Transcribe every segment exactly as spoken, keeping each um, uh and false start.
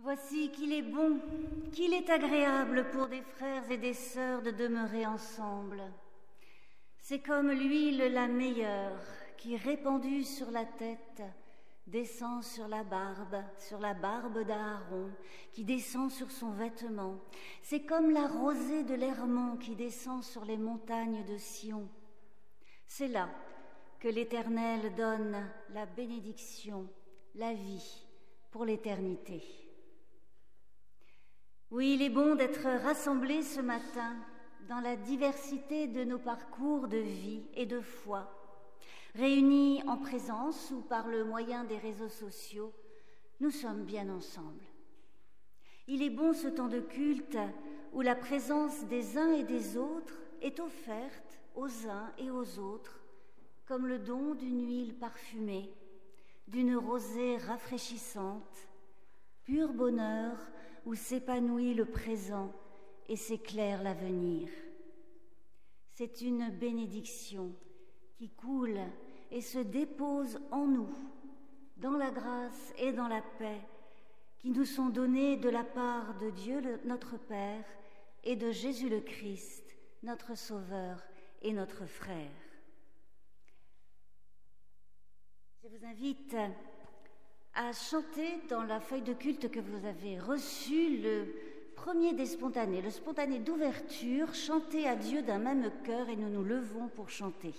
Voici qu'il est bon, qu'il est agréable pour des frères et des sœurs de demeurer ensemble. C'est comme l'huile la meilleure qui, répandue sur la tête, descend sur la barbe, sur la barbe d'Aaron, qui descend sur son vêtement. C'est comme la rosée de l'Hermon qui descend sur les montagnes de Sion. C'est là que l'Éternel donne la bénédiction, la vie pour l'éternité. Oui, il est bon d'être rassemblés ce matin dans la diversité de nos parcours de vie et de foi. Réunis en présence ou par le moyen des réseaux sociaux, nous sommes bien ensemble. Il est bon ce temps de culte où la présence des uns et des autres est offerte aux uns et aux autres comme le don d'une huile parfumée, d'une rosée rafraîchissante, pur bonheur où s'épanouit le présent et s'éclaire l'avenir. C'est une bénédiction qui coule et se dépose en nous, dans la grâce et dans la paix qui nous sont données de la part de Dieu le, notre Père et de Jésus le Christ, notre Sauveur et notre frère. Je vous invite à chanter dans la feuille de culte que vous avez reçue le premier des spontanés, le spontané d'ouverture, chanter à Dieu d'un même cœur, et nous nous levons pour chanter.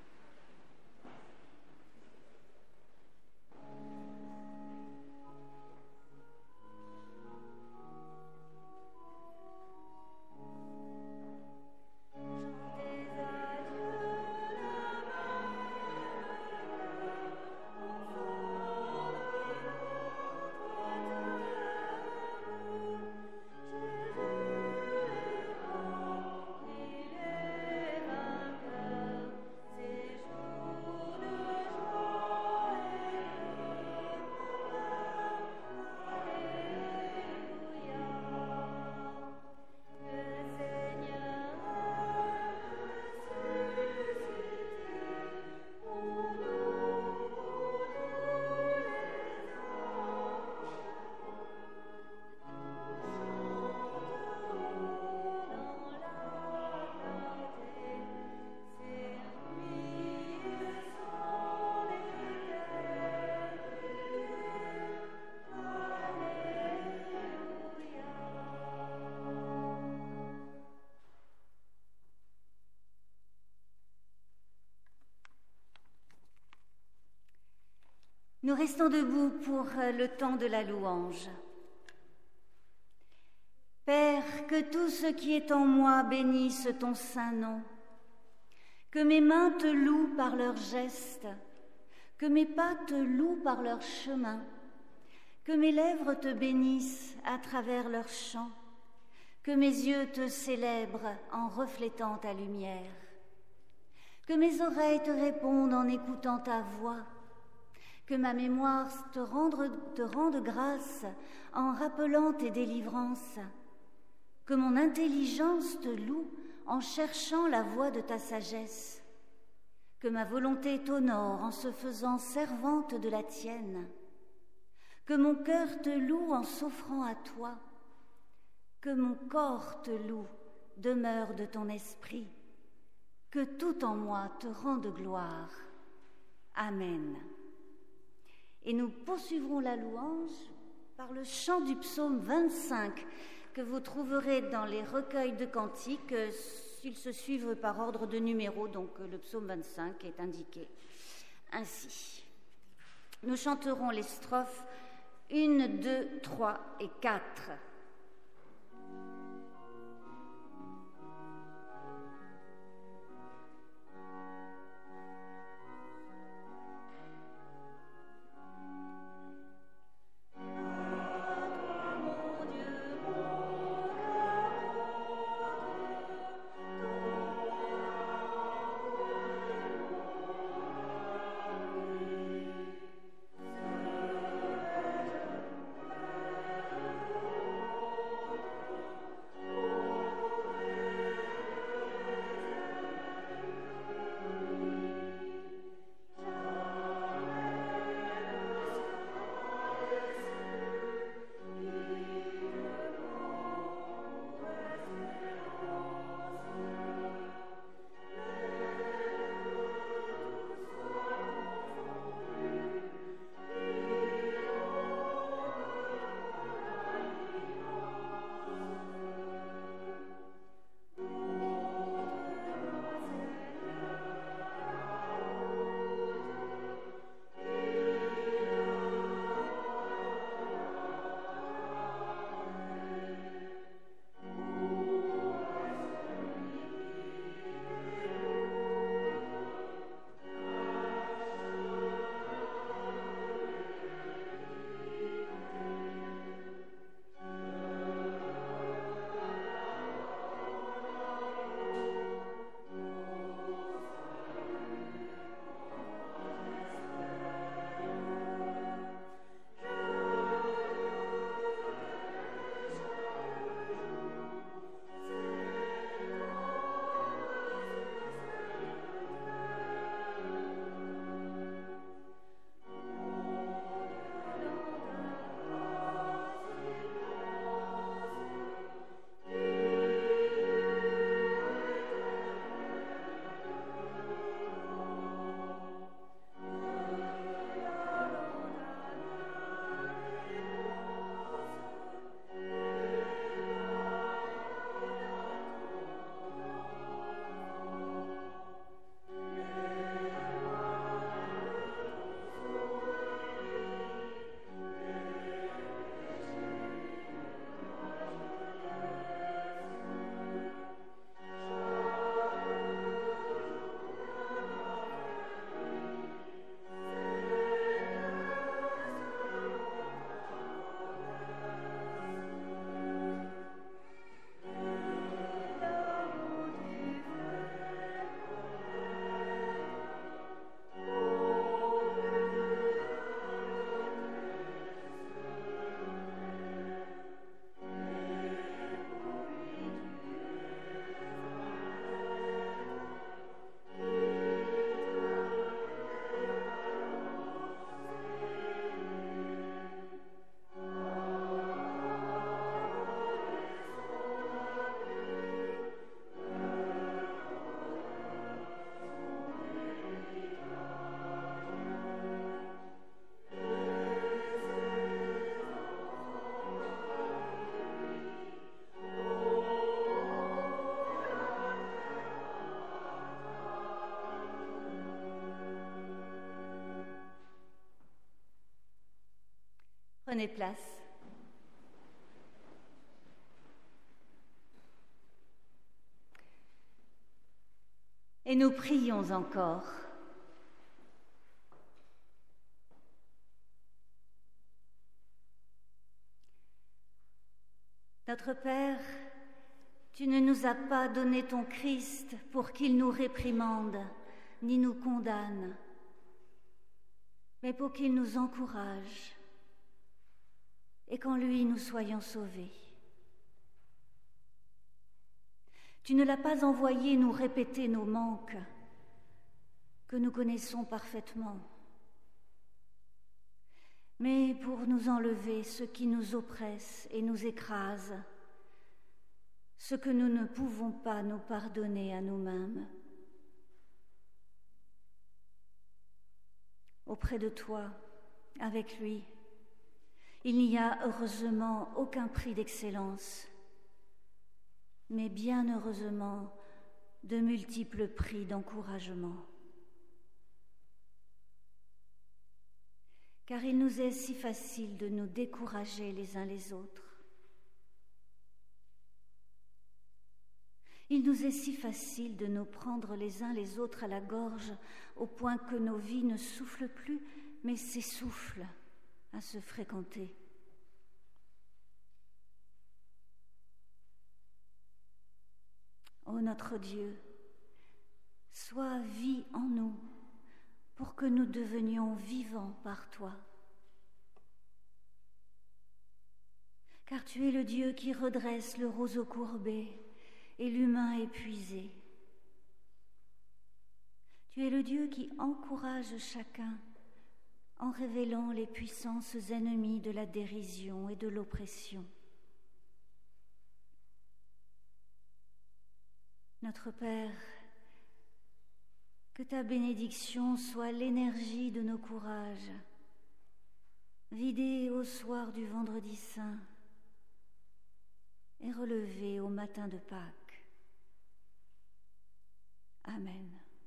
Nous restons debout pour le temps de la louange. Père, que tout ce qui est en moi bénisse ton saint nom, que mes mains te louent par leurs gestes, que mes pas te louent par leur chemin, que mes lèvres te bénissent à travers leurs chants, que mes yeux te célèbrent en reflétant ta lumière, que mes oreilles te répondent en écoutant ta voix, que ma mémoire te rende, te rende grâce en rappelant tes délivrances, que mon intelligence te loue en cherchant la voie de ta sagesse, que ma volonté t'honore en se faisant servante de la tienne, que mon cœur te loue en s'offrant à toi, que mon corps te loue, demeure de ton esprit, que tout en moi te rende gloire. Amen. Et nous poursuivrons la louange par le chant du psaume vingt-cinq que vous trouverez dans les recueils de cantiques. Ils se suivent par ordre de numéro, donc le psaume vingt-cinq est indiqué ainsi. Nous chanterons les strophes un, deux, trois et quatre. Thank you. Prenez place. Et nous prions encore. Notre Père, tu ne nous as pas donné ton Christ pour qu'il nous réprimande, ni nous condamne, mais pour qu'il nous encourage et qu'en lui nous soyons sauvés. Tu ne l'as pas envoyé nous répéter nos manques que nous connaissons parfaitement, mais pour nous enlever ce qui nous oppresse et nous écrase, ce que nous ne pouvons pas nous pardonner à nous-mêmes. Auprès de toi, avec lui, il n'y a heureusement aucun prix d'excellence, mais bien heureusement de multiples prix d'encouragement. Car il nous est si facile de nous décourager les uns les autres. Il nous est si facile de nous prendre les uns les autres à la gorge au point que nos vies ne soufflent plus, mais s'essoufflent à se fréquenter. Ô notre Dieu, sois vie en nous pour que nous devenions vivants par toi. Car tu es le Dieu qui redresse le roseau courbé et l'humain épuisé. Tu es le Dieu qui encourage chacun en révélant les puissances ennemies de la dérision et de l'oppression. Notre Père, que ta bénédiction soit l'énergie de nos courages, vidée au soir du vendredi saint et relevée au matin de Pâques. Amen.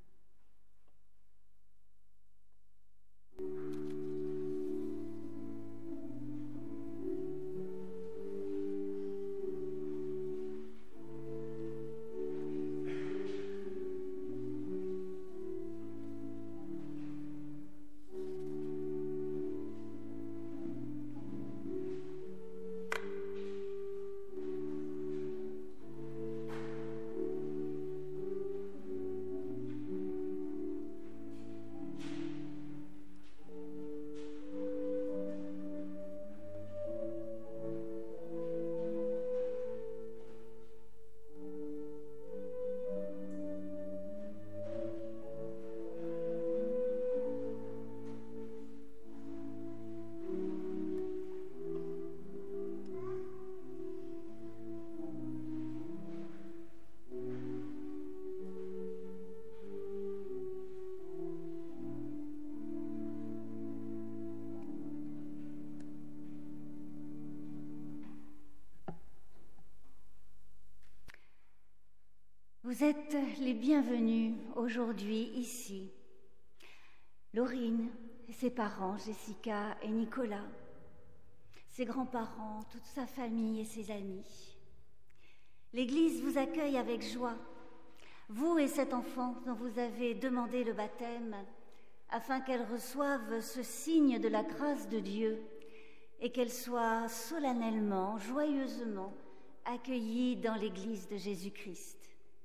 Vous êtes les bienvenus aujourd'hui ici. Laurine et ses parents, Jessica et Nicolas, ses grands-parents, toute sa famille et ses amis. L'Église vous accueille avec joie, vous et cet enfant dont vous avez demandé le baptême, afin qu'elle reçoive ce signe de la grâce de Dieu et qu'elle soit solennellement, joyeusement accueillie dans l'Église de Jésus-Christ.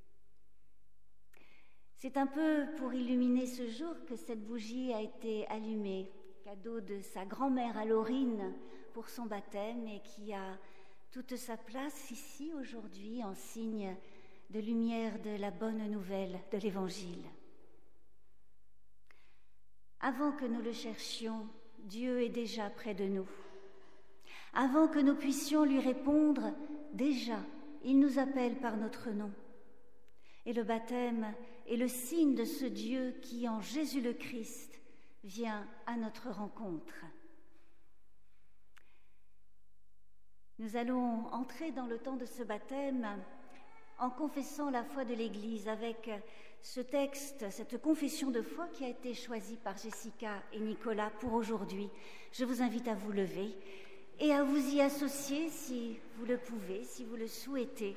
C'est un peu pour illuminer ce jour que cette bougie a été allumée, cadeau de sa grand-mère à Laurine pour son baptême et qui a toute sa place ici aujourd'hui en signe de lumière de la bonne nouvelle de l'Évangile. Avant que nous le cherchions, Dieu est déjà près de nous. Avant que nous puissions lui répondre, déjà, il nous appelle par notre nom. Et le baptême est le signe de ce Dieu qui, en Jésus le Christ, vient à notre rencontre. Nous allons entrer dans le temps de ce baptême en confessant la foi de l'Église avec ce texte, cette confession de foi qui a été choisie par Jessica et Nicolas pour aujourd'hui. Je vous invite à vous lever et à vous y associer si vous le pouvez, si vous le souhaitez.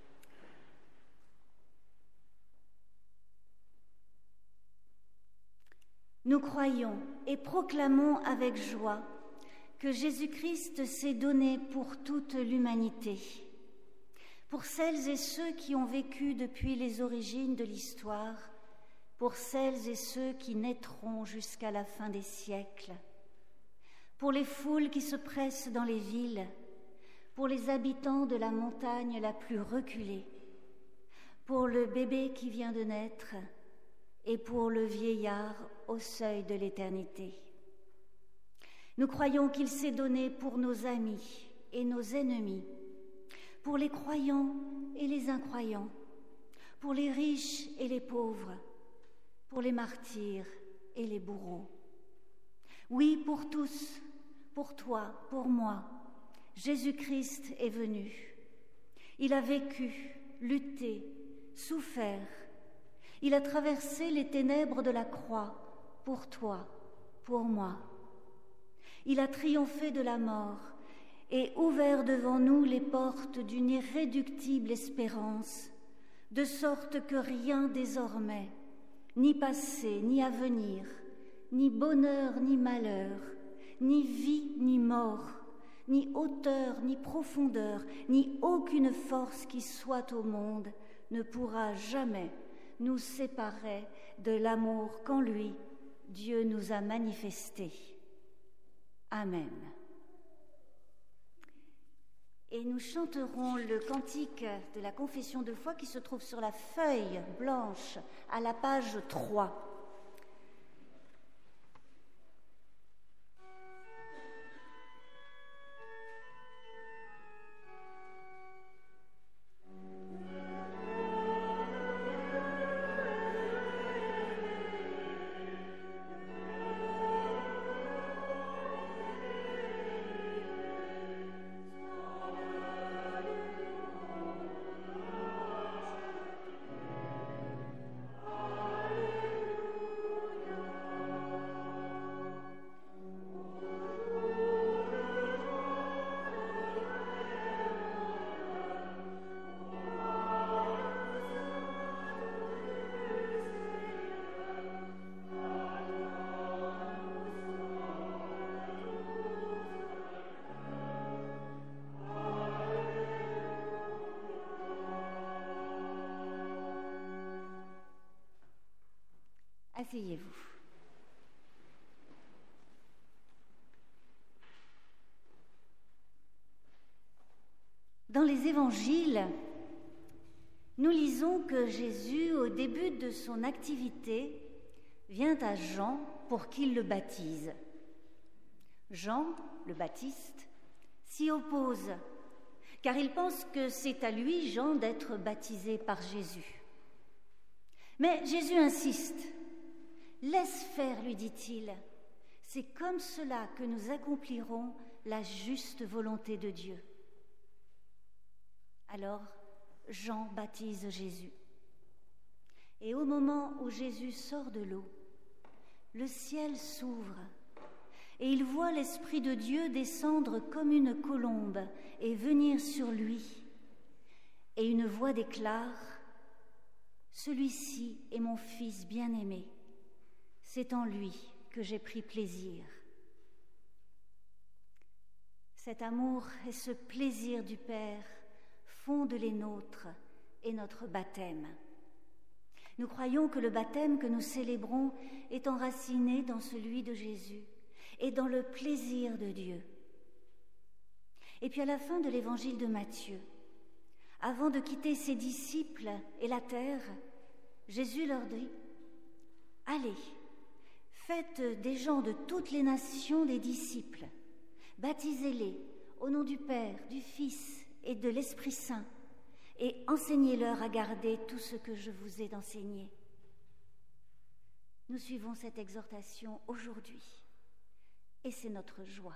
Nous croyons et proclamons avec joie que Jésus-Christ s'est donné pour toute l'humanité, pour celles et ceux qui ont vécu depuis les origines de l'histoire, pour celles et ceux qui naîtront jusqu'à la fin des siècles, pour les foules qui se pressent dans les villes, pour les habitants de la montagne la plus reculée, pour le bébé qui vient de naître et pour le vieillard au seuil de l'éternité. Nous croyons qu'il s'est donné pour nos amis et nos ennemis, pour les croyants et les incroyants, pour les riches et les pauvres, pour les martyrs et les bourreaux. Oui, pour tous, pour toi, pour moi, Jésus-Christ est venu. Il a vécu, lutté, souffert. Il a traversé les ténèbres de la croix pour toi, pour moi. Il a triomphé de la mort et ouvert devant nous les portes d'une irréductible espérance, de sorte que rien désormais, ni passé, ni avenir, ni bonheur, ni malheur, ni vie, ni mort, ni hauteur, ni profondeur, ni aucune force qui soit au monde ne pourra jamais nous séparer de l'amour qu'en lui, Dieu nous a manifesté. Amen. Et nous chanterons le cantique de la confession de foi qui se trouve sur la feuille blanche à la page trois. Asseyez-vous. Dans les évangiles, nous lisons que Jésus, au début de son activité, vient à Jean pour qu'il le baptise. Jean, le Baptiste, s'y oppose, car il pense que c'est à lui, Jean, d'être baptisé par Jésus. Mais Jésus insiste. « Laisse faire, lui dit-il, c'est comme cela que nous accomplirons la juste volonté de Dieu. » Alors, Jean baptise Jésus. Et au moment où Jésus sort de l'eau, le ciel s'ouvre et il voit l'Esprit de Dieu descendre comme une colombe et venir sur lui. Et une voix déclare « Celui-ci est mon Fils bien-aimé. C'est en lui que j'ai pris plaisir. » Cet amour et ce plaisir du Père fondent les nôtres et notre baptême. Nous croyons que le baptême que nous célébrons est enraciné dans celui de Jésus et dans le plaisir de Dieu. Et puis à la fin de l'évangile de Matthieu, avant de quitter ses disciples et la terre, Jésus leur dit « Allez, faites des gens de toutes les nations des disciples, baptisez-les au nom du Père, du Fils et de l'Esprit Saint, et enseignez-leur à garder tout ce que je vous ai enseigné. » Nous suivons cette exhortation aujourd'hui, et c'est notre joie.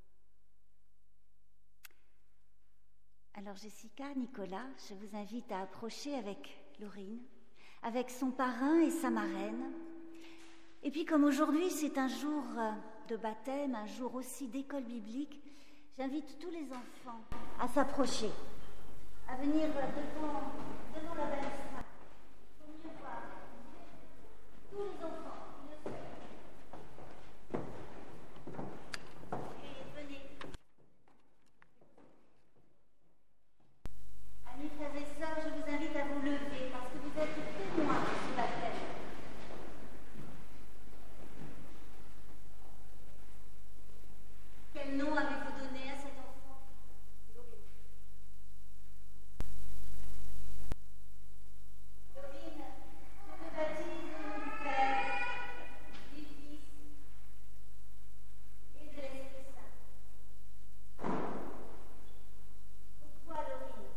Alors Jessica, Nicolas, je vous invite à approcher avec Laurine, avec son parrain et sa marraine. Et puis comme aujourd'hui c'est un jour de baptême, un jour aussi d'école biblique, J'invite tous les enfants à s'approcher, à venir devant, devant la balustrade pour mieux voir. Tous les enfants qui le souhaitent. Et venez. Amis frères et sœurs, je vous invite à vous lever parce que vous êtes témoins de ce baptême. Quel nom avez-vous donné à cet enfant? Laurine. Laurine, je te baptise au nom du Père, du Fils et de l'Esprit Saint. Pourquoi, Laurine?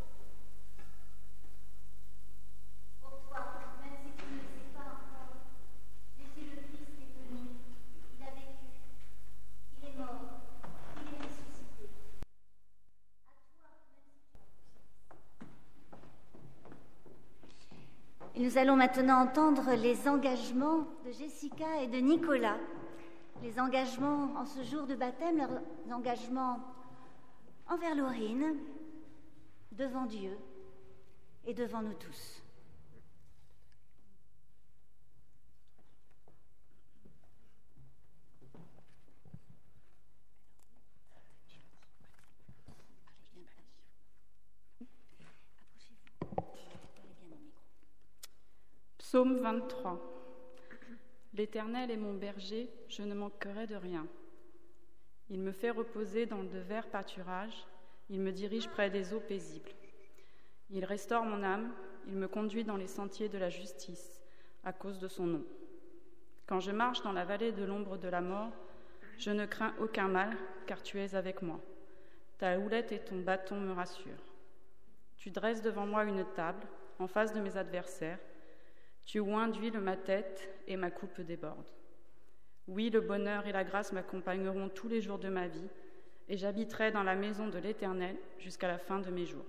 Pour toi, même si tu ne le sais pas encore, Jésus le Christ est venu, il a vécu, il est mort. Il est ressuscité. À toi, même si tu... Et nous allons maintenant entendre les engagements de Jessica et de Nicolas. Les engagements en ce jour de baptême, leurs engagements envers Laurine, devant Dieu et devant nous tous. Psaume vingt-trois. L'Éternel est mon berger, je ne manquerai de rien. Il me fait reposer dans de verts pâturages, il me dirige près des eaux paisibles. Il restaure mon âme, il me conduit dans les sentiers de la justice, à cause de son nom. Quand je marche dans la vallée de l'ombre de la mort, je ne crains aucun mal, car tu es avec moi. Ta houlette et ton bâton me rassurent. Tu dresses devant moi une table, en face de mes adversaires. Tu oins d'huile ma tête et ma coupe déborde. Oui, le bonheur et la grâce m'accompagneront tous les jours de ma vie, et j'habiterai dans la maison de l'Éternel jusqu'à la fin de mes jours.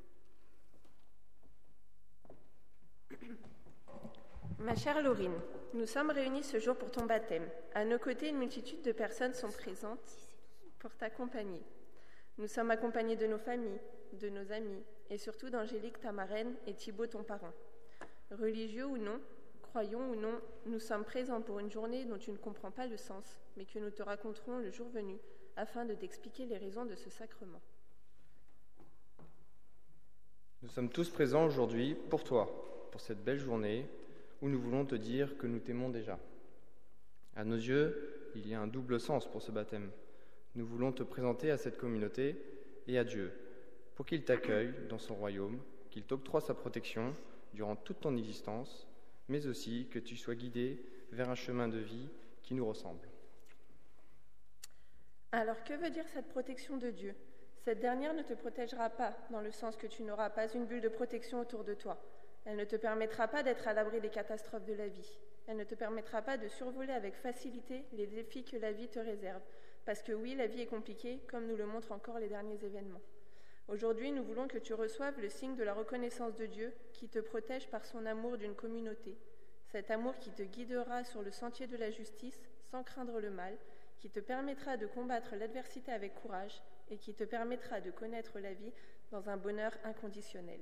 Ma chère Laurine, nous sommes réunis ce jour pour ton baptême. À nos côtés, une multitude de personnes sont présentes pour t'accompagner. Nous sommes accompagnés de nos familles, de nos amis, et surtout d'Angélique, ta marraine, et Thibaut, ton parrain. Religieux ou non, croyons ou non, nous sommes présents pour une journée dont tu ne comprends pas le sens, mais que nous te raconterons le jour venu, afin de t'expliquer les raisons de ce sacrement. Nous sommes tous présents aujourd'hui pour toi, pour cette belle journée où nous voulons te dire que nous t'aimons déjà. À nos yeux, il y a un double sens pour ce baptême. Nous voulons te présenter à cette communauté et à Dieu, pour qu'il t'accueille dans son royaume, qu'il t'octroie sa protection durant toute ton existence, mais aussi que tu sois guidé vers un chemin de vie qui nous ressemble. Alors, que veut dire cette protection de Dieu? Cette dernière ne te protégera pas, dans le sens que tu n'auras pas une bulle de protection autour de toi. Elle ne te permettra pas d'être à l'abri des catastrophes de la vie. Elle ne te permettra pas de survoler avec facilité les défis que la vie te réserve. Parce que oui, la vie est compliquée, comme nous le montrent encore les derniers événements. Aujourd'hui, nous voulons que tu reçoives le signe de la reconnaissance de Dieu qui te protège par son amour d'une communauté. Cet amour qui te guidera sur le sentier de la justice sans craindre le mal, qui te permettra de combattre l'adversité avec courage et qui te permettra de connaître la vie dans un bonheur inconditionnel.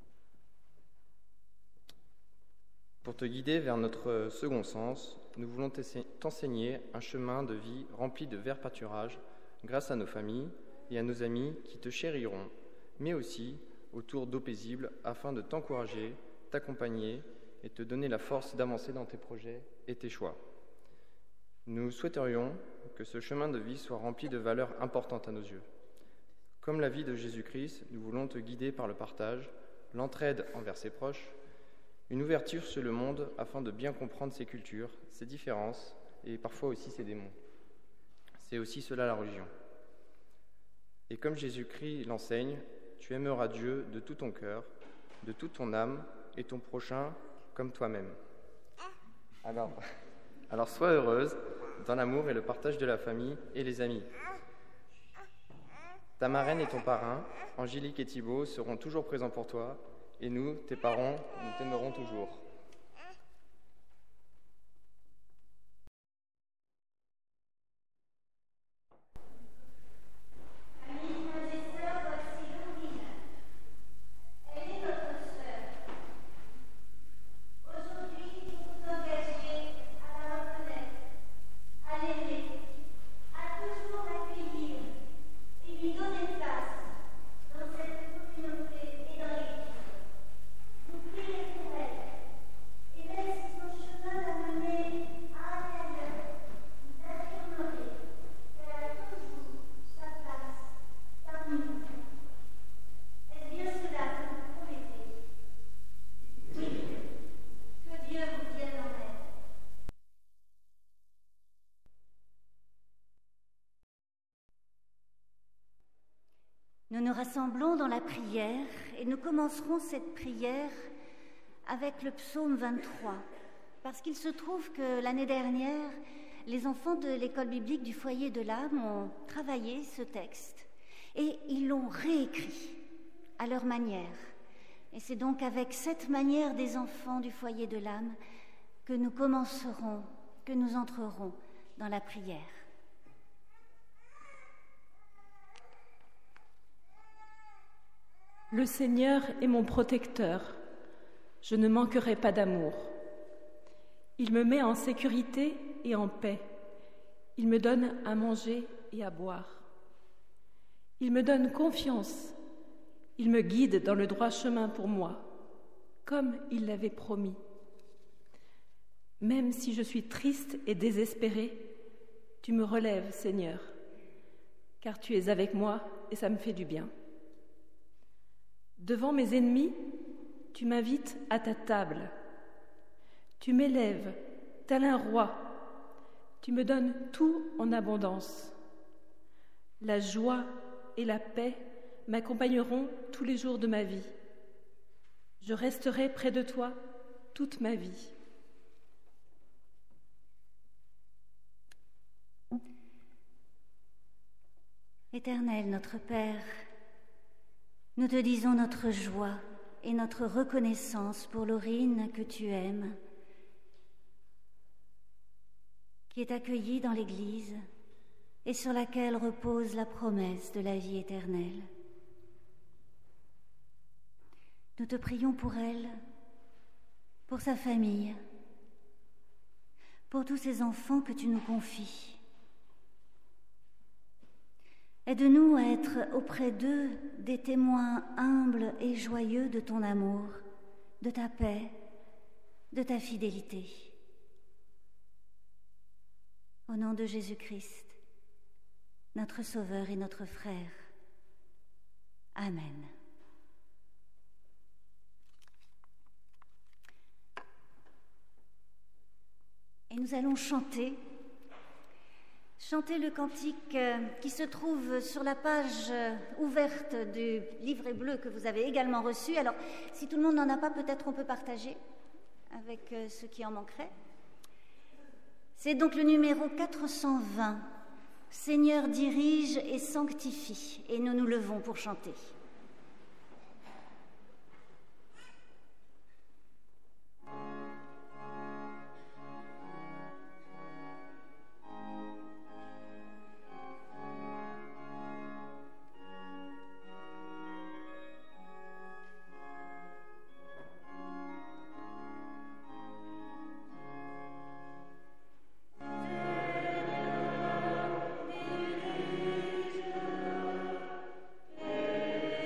Pour te guider vers notre second sens, nous voulons t'enseigner un chemin de vie rempli de verts pâturages grâce à nos familles et à nos amis qui te chériront, mais aussi autour d'eau paisible afin de t'encourager, t'accompagner et te donner la force d'avancer dans tes projets et tes choix. Nous souhaiterions que ce chemin de vie soit rempli de valeurs importantes à nos yeux. Comme la vie de Jésus-Christ, nous voulons te guider par le partage, l'entraide envers ses proches, une ouverture sur le monde afin de bien comprendre ses cultures, ses différences et parfois aussi ses démons. C'est aussi cela la religion. Et comme Jésus-Christ l'enseigne, tu aimeras Dieu de tout ton cœur, de toute ton âme et ton prochain comme toi-même. Alors, alors sois heureuse dans l'amour et le partage de la famille et les amis. Ta marraine et ton parrain, Angélique et Thibaut, seront toujours présents pour toi et nous, tes parents, nous t'aimerons toujours. Amis, Nous nous rassemblons dans la prière et nous commencerons cette prière avec le psaume vingt-trois, parce qu'il se trouve que l'année dernière, les enfants de l'école biblique du foyer de l'âme ont travaillé ce texte et ils l'ont réécrit à leur manière. Et c'est donc avec cette manière des enfants du foyer de l'âme que nous commencerons, que nous entrerons dans la prière. Le Seigneur est mon protecteur, je ne manquerai pas d'amour. Il me met en sécurité et en paix. Il me donne à manger et à boire. Il me donne confiance. Il me guide dans le droit chemin pour moi, comme il l'avait promis. Même si je suis triste et désespérée, tu me relèves, Seigneur, car tu es avec moi et ça me fait du bien. Devant mes ennemis, tu m'invites à ta table. Tu m'élèves, tel un roi. Tu me donnes tout en abondance. La joie et la paix m'accompagneront tous les jours de ma vie. Je resterai près de toi toute ma vie. Éternel, notre Père, nous te disons notre joie et notre reconnaissance pour Laurine que tu aimes, qui est accueillie dans l'Église et sur laquelle repose la promesse de la vie éternelle. Nous te prions pour elle, pour sa famille, pour tous ces enfants que tu nous confies. Aide-nous à être auprès d'eux des témoins humbles et joyeux de ton amour, de ta paix, de ta fidélité. Au nom de Jésus-Christ, notre Sauveur et notre Frère. Amen. Et nous allons chanter, chanter le cantique qui se trouve sur la page ouverte du livret bleu que vous avez également reçu. Alors, si tout le monde n'en a pas, peut-être on peut partager avec ceux qui en manqueraient. C'est donc le numéro quatre cent vingt. Seigneur, dirige et sanctifie. Et nous nous levons pour chanter. Dirige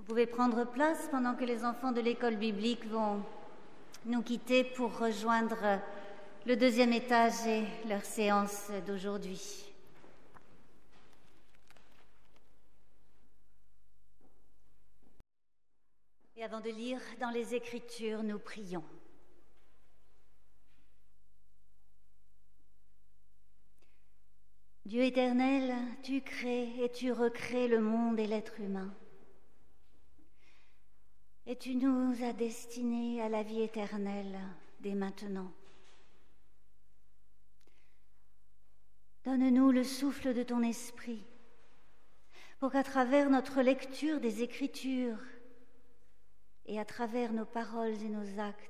Vous pouvez prendre place pendant que les enfants de l'école biblique vont nous quitter pour rejoindre le deuxième étage et leur séance d'aujourd'hui. Et avant de lire dans les Écritures, nous prions. Dieu éternel, tu crées et tu recrées le monde et l'être humain. Et tu nous as destinés à la vie éternelle dès maintenant. Donne-nous le souffle de ton esprit pour qu'à travers notre lecture des Écritures et à travers nos paroles et nos actes,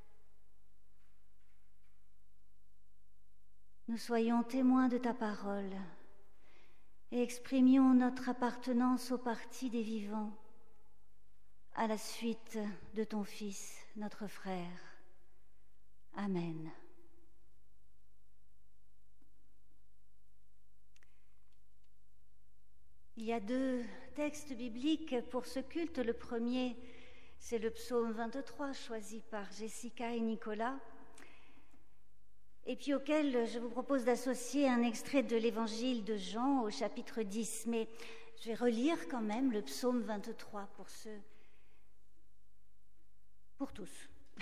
nous soyons témoins de ta parole et exprimions notre appartenance au parti des vivants à la suite de ton Fils, notre frère. Amen. Il y a deux textes bibliques pour ce culte. Le premier, c'est le psaume vingt-trois, choisi par Jessica et Nicolas, et puis auquel je vous propose d'associer un extrait de l'évangile de Jean au chapitre dix. Mais je vais relire quand même le psaume vingt-trois pour ceux, pour tous.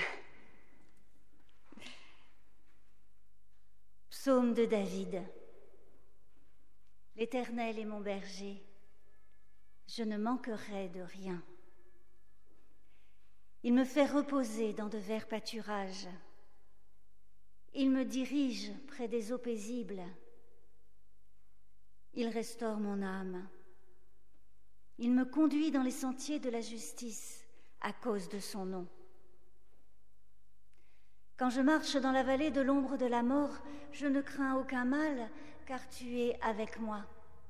Psaume de David. L'Éternel est mon berger, je ne manquerai de rien. Il me fait reposer dans de verts pâturages. Il me dirige près des eaux paisibles. Il restaure mon âme. Il me conduit dans les sentiers de la justice à cause de son nom. Quand je marche dans la vallée de l'ombre de la mort, je ne crains aucun mal, car tu es avec moi.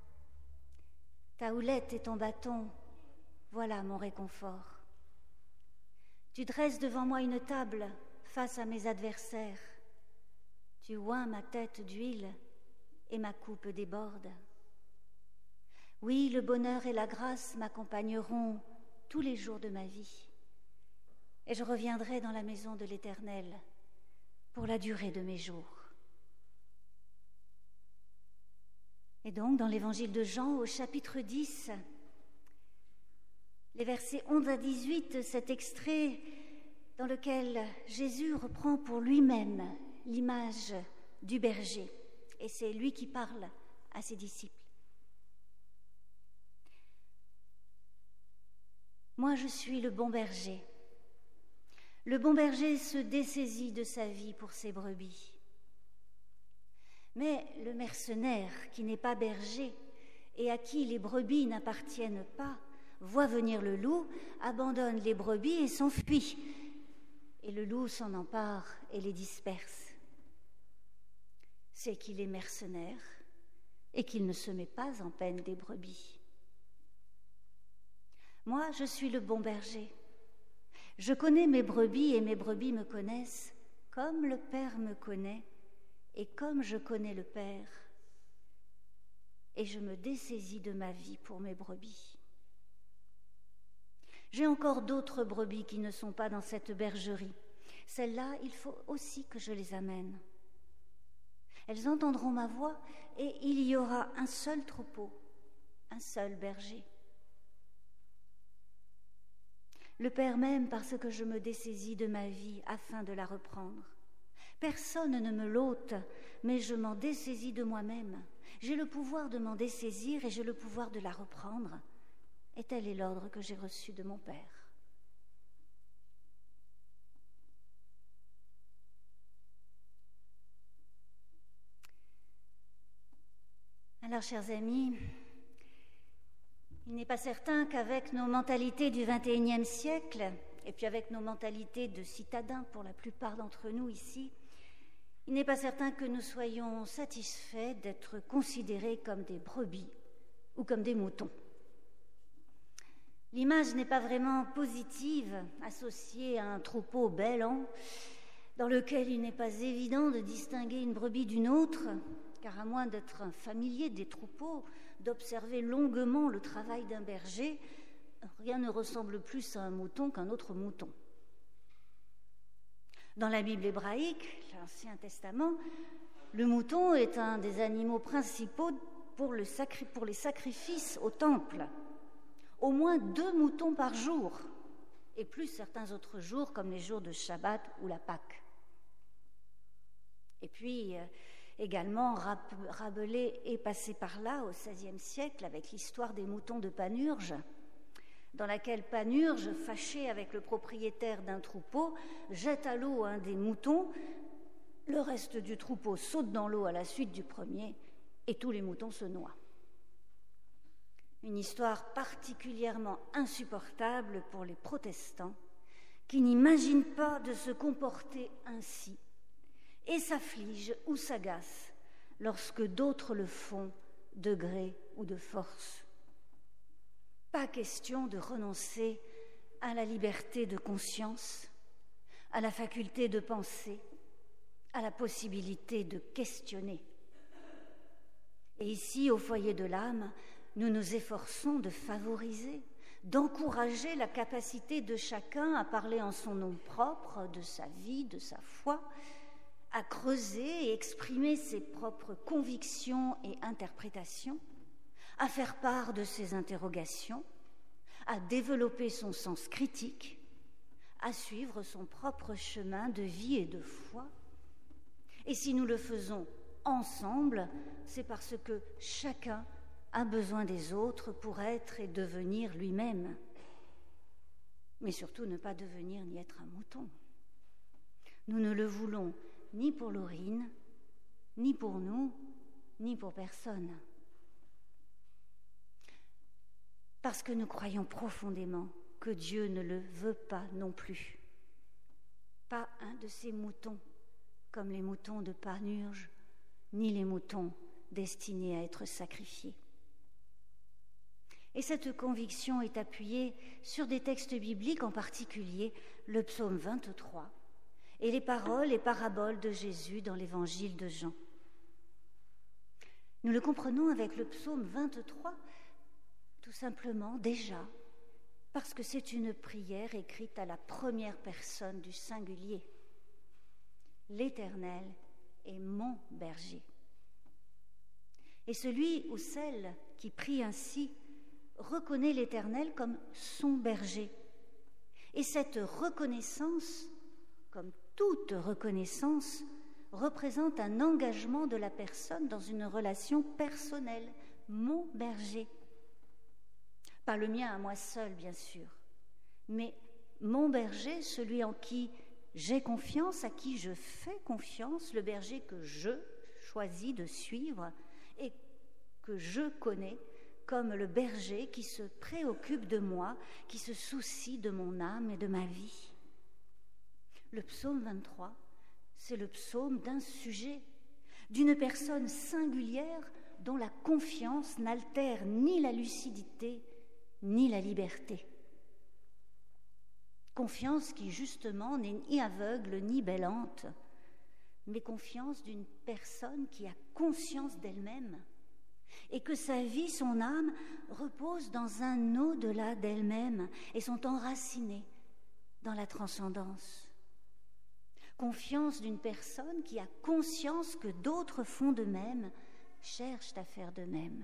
Ta houlette et ton bâton, voilà mon réconfort. Tu dresses devant moi une table face à mes adversaires. Tu oins ma tête d'huile et ma coupe déborde. Oui, le bonheur et la grâce m'accompagneront tous les jours de ma vie. Et je reviendrai dans la maison de l'Éternel pour la durée de mes jours. Et donc, dans l'évangile de Jean, au chapitre dix, les versets onze à dix-huit, cet extrait dans lequel Jésus reprend pour lui-même l'image du berger. Et c'est lui qui parle à ses disciples. Moi, je suis le bon berger. Le bon berger se dessaisit de sa vie pour ses brebis. Mais le mercenaire qui n'est pas berger et à qui les brebis n'appartiennent pas, voit venir le loup, abandonne les brebis et s'enfuit. Et le loup s'en empare et les disperse. C'est qu'il est mercenaire et qu'il ne se met pas en peine des brebis. Moi, je suis le bon berger. Je connais mes brebis et mes brebis me connaissent, comme le Père me connaît et comme je connais le Père. Et je me dessaisis de ma vie pour mes brebis. J'ai encore d'autres brebis qui ne sont pas dans cette bergerie. Celles-là, il faut aussi que je les amène. Elles entendront ma voix et il y aura un seul troupeau, un seul berger. Le Père m'aime parce que je me dessaisis de ma vie afin de la reprendre. Personne ne me l'ôte, mais je m'en dessaisis de moi-même. J'ai le pouvoir de m'en dessaisir et j'ai le pouvoir de la reprendre. Et tel est l'ordre que j'ai reçu de mon Père. Alors, chers amis, il n'est pas certain qu'avec nos mentalités du vingt et unième siècle, et puis avec nos mentalités de citadins pour la plupart d'entre nous ici, il n'est pas certain que nous soyons satisfaits d'être considérés comme des brebis ou comme des moutons. L'image n'est pas vraiment positive, associée à un troupeau bêlant, dans lequel il n'est pas évident de distinguer une brebis d'une autre, car à moins d'être un familier des troupeaux, d'observer longuement le travail d'un berger, rien ne ressemble plus à un mouton qu'un autre mouton. Dans la Bible hébraïque, l'Ancien Testament, le mouton est un des animaux principaux pour, le sacri- pour les sacrifices au temple. Au moins deux moutons par jour, et plus certains autres jours comme les jours de Shabbat ou la Pâque. Et puis, euh, également, Rabelais est passé par là au seizième siècle avec l'histoire des moutons de Panurge, dans laquelle Panurge, fâché avec le propriétaire d'un troupeau, jette à l'eau un des moutons, le reste du troupeau saute dans l'eau à la suite du premier, et tous les moutons se noient. Une histoire particulièrement insupportable pour les protestants, qui n'imaginent pas de se comporter ainsi, et s'affligent ou s'agacent lorsque d'autres le font de gré ou de force. Pas question de renoncer à la liberté de conscience, à la faculté de penser, à la possibilité de questionner. Et ici, au foyer de l'âme, nous nous efforçons de favoriser, d'encourager la capacité de chacun à parler en son nom propre de sa vie, de sa foi, à creuser et exprimer ses propres convictions et interprétations, à faire part de ses interrogations, à développer son sens critique, à suivre son propre chemin de vie et de foi. Et si nous le faisons ensemble, c'est parce que chacun a besoin des autres pour être et devenir lui-même. Mais surtout ne pas devenir ni être un mouton. Nous ne le voulons ni pour Laurine, ni pour nous, ni pour personne. Parce que nous croyons profondément que Dieu ne le veut pas non plus. Pas un de ces moutons, comme les moutons de Panurge, ni les moutons destinés à être sacrifiés. Et cette conviction est appuyée sur des textes bibliques, en particulier le psaume vingt-trois et les paroles et paraboles de Jésus dans l'évangile de Jean. Nous le comprenons avec le psaume vingt-trois, tout simplement déjà parce que c'est une prière écrite à la première personne du singulier. L'Éternel est mon berger. Et celui ou celle qui prie ainsi reconnaît l'Éternel comme son berger. Et cette reconnaissance, comme toute reconnaissance, représente un engagement de la personne dans une relation personnelle. Mon berger. Pas le mien à moi seul, bien sûr, mais mon berger, celui en qui j'ai confiance, à qui je fais confiance, le berger que je choisis de suivre et que je connais comme le berger qui se préoccupe de moi, qui se soucie de mon âme et de ma vie. Le psaume vingt-trois, c'est le psaume d'un sujet, d'une personne singulière dont la confiance n'altère ni la lucidité ni la liberté. Confiance qui, justement, n'est ni aveugle ni bêlante, mais confiance d'une personne qui a conscience d'elle-même et que sa vie, son âme, reposent dans un au-delà d'elle-même et sont enracinées dans la transcendance. Confiance d'une personne qui a conscience que d'autres font de même, cherchent à faire de même.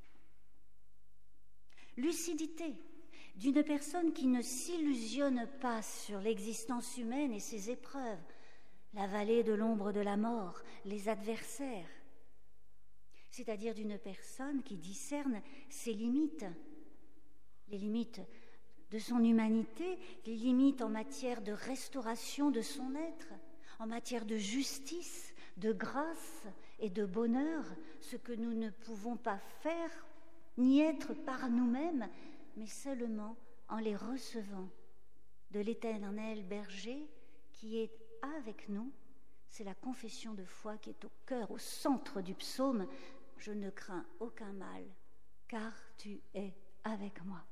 Lucidité d'une personne qui ne s'illusionne pas sur l'existence humaine et ses épreuves, la vallée de l'ombre de la mort, les adversaires, c'est-à-dire d'une personne qui discerne ses limites, les limites de son humanité, les limites en matière de restauration de son être, en matière de justice, de grâce et de bonheur, ce que nous ne pouvons pas faire ni être par nous-mêmes, mais seulement en les recevant de l'Éternel berger qui est avec nous. C'est la confession de foi qui est au cœur, au centre du psaume. Je ne crains aucun mal, car tu es avec moi.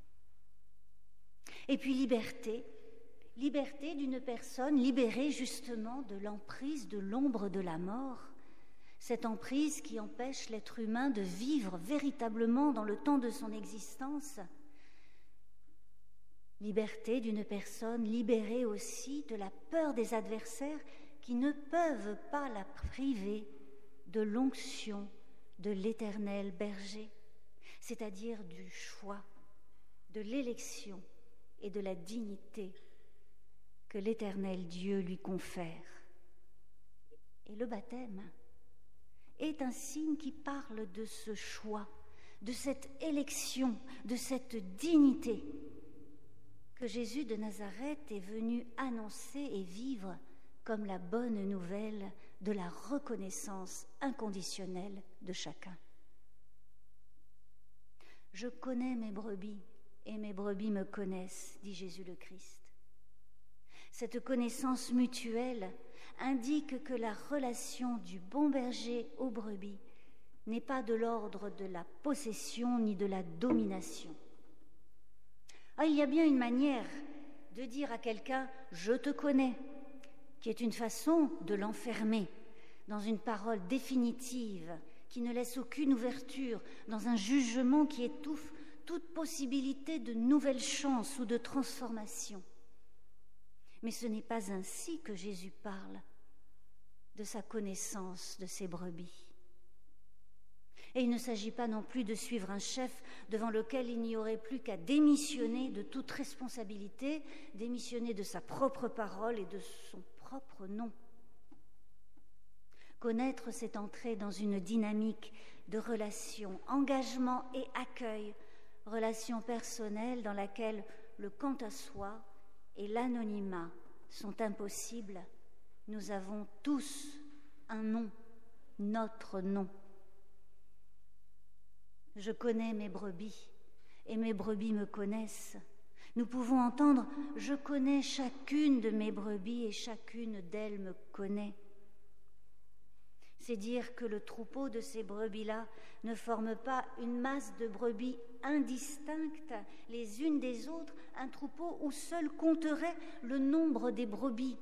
Et puis liberté, liberté d'une personne libérée justement de l'emprise de l'ombre de la mort, cette emprise qui empêche l'être humain de vivre véritablement dans le temps de son existence, Liberté d'une personne libérée aussi de la peur des adversaires qui ne peuvent pas la priver de l'onction de l'Éternel berger, c'est-à-dire du choix, de l'élection et de la dignité que l'Éternel Dieu lui confère. Et le baptême est un signe qui parle de ce choix, de cette élection, de cette dignité que Jésus de Nazareth est venu annoncer et vivre comme la bonne nouvelle de la reconnaissance inconditionnelle de chacun. Je connais mes brebis et mes brebis me connaissent, dit Jésus le Christ. Cette connaissance mutuelle indique que la relation du bon berger aux brebis n'est pas de l'ordre de la possession ni de la domination. Ah, il y a bien une manière de dire à quelqu'un « je te connais », qui est une façon de l'enfermer dans une parole définitive qui ne laisse aucune ouverture, dans un jugement qui étouffe toute possibilité de nouvelle chance ou de transformation. Mais ce n'est pas ainsi que Jésus parle de sa connaissance de ses brebis. Et il ne s'agit pas non plus de suivre un chef devant lequel il n'y aurait plus qu'à démissionner de toute responsabilité, démissionner de sa propre parole et de son propre nom. Connaître, c'est entrer dans une dynamique de relation, engagement et accueil, relation personnelle dans laquelle le quant à soi et l'anonymat sont impossibles. Nous avons tous un nom, notre nom. Je connais mes brebis et mes brebis me connaissent. Nous pouvons entendre « je connais chacune de mes brebis et chacune d'elles me connaît ». C'est dire que le troupeau de ces brebis-là ne forme pas une masse de brebis indistinctes les unes des autres, un troupeau où seul compterait le nombre des brebis.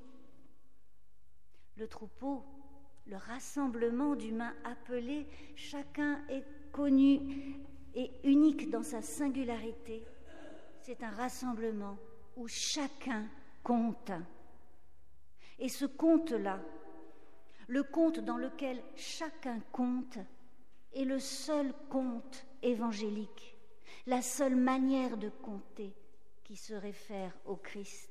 Le troupeau, le rassemblement d'humains appelés, chacun est connu et unique dans sa singularité. C'est un rassemblement où chacun compte. Et ce compte-là, le compte dans lequel chacun compte, est le seul compte évangélique, la seule manière de compter qui se réfère au Christ.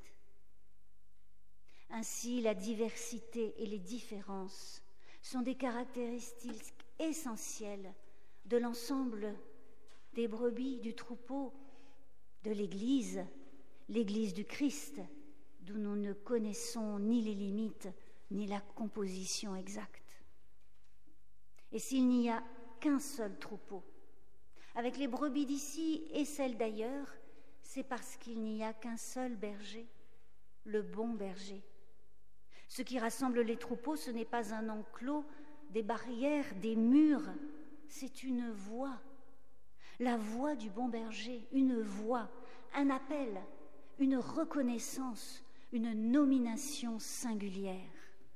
Ainsi, la diversité et les différences sont des caractéristiques essentielles de l'ensemble des brebis du troupeau de l'Église, l'Église du Christ, d'où nous ne connaissons ni les limites ni la composition exacte. Et s'il n'y a qu'un seul troupeau, avec les brebis d'ici et celles d'ailleurs, c'est parce qu'il n'y a qu'un seul berger, le bon berger. Ce qui rassemble les troupeaux, ce n'est pas un enclos, des barrières, des murs, c'est une voix. La voix du bon berger, une voix, un appel, une reconnaissance, une nomination singulière.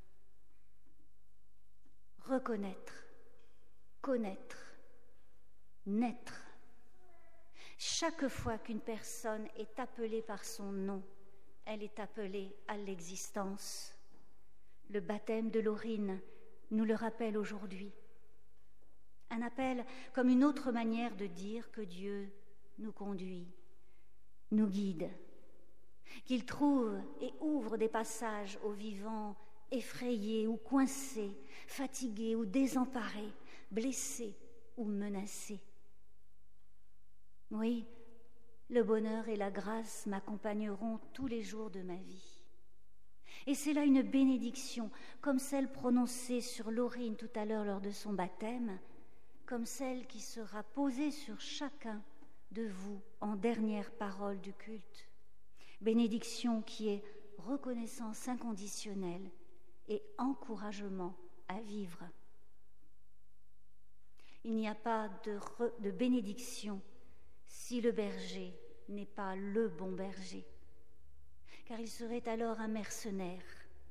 Reconnaître, connaître, naître. Chaque fois qu'une personne est appelée par son nom, elle est appelée à l'existence. Le baptême de Laurine nous le rappelle aujourd'hui. Un appel comme une autre manière de dire que Dieu nous conduit, nous guide, qu'il trouve et ouvre des passages aux vivants effrayés ou coincés, fatigués ou désemparés, blessés ou menacés. Oui, le bonheur et la grâce m'accompagneront tous les jours de ma vie. Et c'est là une bénédiction, comme celle prononcée sur Laurine tout à l'heure lors de son baptême, comme celle qui sera posée sur chacun de vous en dernière parole du culte. Bénédiction qui est reconnaissance inconditionnelle et encouragement à vivre. Il n'y a pas de, re, de bénédiction si le berger n'est pas le bon berger, car il serait alors un mercenaire.